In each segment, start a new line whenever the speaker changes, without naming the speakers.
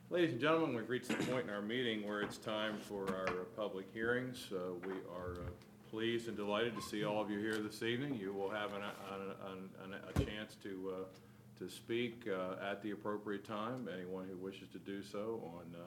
Ladies and gentlemen, we've reached the point in our meeting where it's time for our public hearings. We are pleased and delighted to see all of you here this evening. You will have a chance to speak at the appropriate time, anyone who wishes to do so on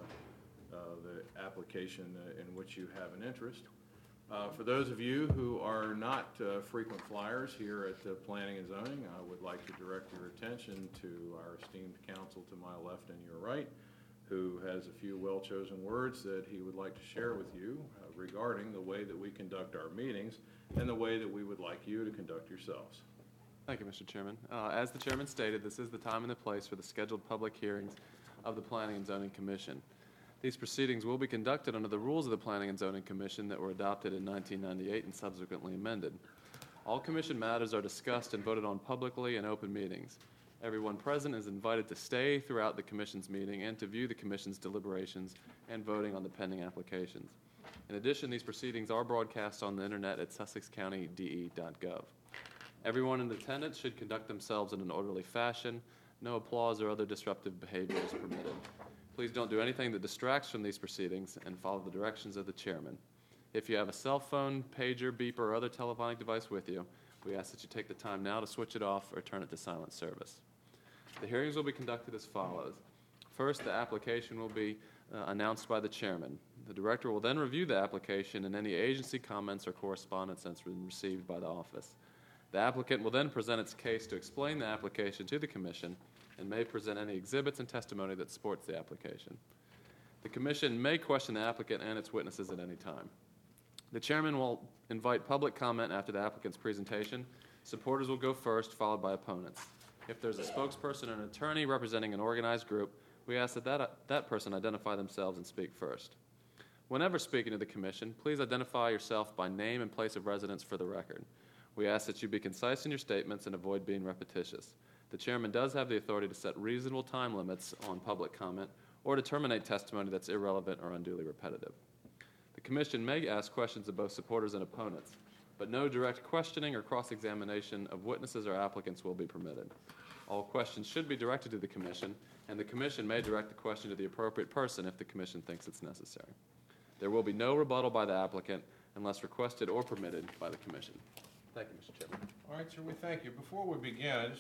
the application in which you have an interest. For those of you who are not frequent flyers here at Planning and Zoning, I would like to direct your attention to our esteemed counsel to my left and your right, who has a few well-chosen words that he would like to share with you regarding the way that we conduct our meetings and the way that we would like you to conduct yourselves.
Thank you, Mr. Chairman. As the Chairman stated, this is the time and the place for the scheduled public hearings of the Planning and Zoning Commission. These proceedings will be conducted under the rules of the Planning and Zoning Commission that were adopted in 1998 and subsequently amended. All Commission matters are discussed and voted on publicly in open meetings. Everyone present is invited to stay throughout the Commission's meeting and to view the Commission's deliberations and voting on the pending applications. In addition, these proceedings are broadcast on the Internet at sussexcountydE.gov. Everyone in attendance should conduct themselves in an orderly fashion. No applause or other disruptive behavior is permitted. Please don't do anything that distracts from these proceedings and follow the directions of the chairman. If you have a cell phone, pager, beeper, or other telephonic device with you, we ask that you take the time now to switch it off or turn it to silent service. The hearings will be conducted as follows. First, the application will be announced by the chairman. The director will then review the application and any agency comments or correspondence that's been received by the office. The applicant will then present its case to explain the application to the commission and may present any exhibits and testimony that supports the application. The commission may question the applicant and its witnesses at any time. The chairman will invite public comment after the applicant's presentation. Supporters will go first, followed by opponents. If there's a spokesperson or an attorney representing an organized group, we ask that person identify themselves and speak first. Whenever speaking to the commission, please identify yourself by name and place of residence for the record. We ask that you be concise in your statements and avoid being repetitious. The chairman does have the authority to set reasonable time limits on public comment or to terminate testimony that's irrelevant or unduly repetitive. The commission may ask questions of both supporters and opponents, but no direct questioning or cross-examination of witnesses or applicants will be permitted. All questions should be directed to the commission, and the commission may direct the question to the appropriate person if the commission thinks it's necessary. There will be no rebuttal by the applicant unless requested or permitted by the commission. Thank you, Mr. Chairman.
All right, sir, we thank you. Before we begin, I just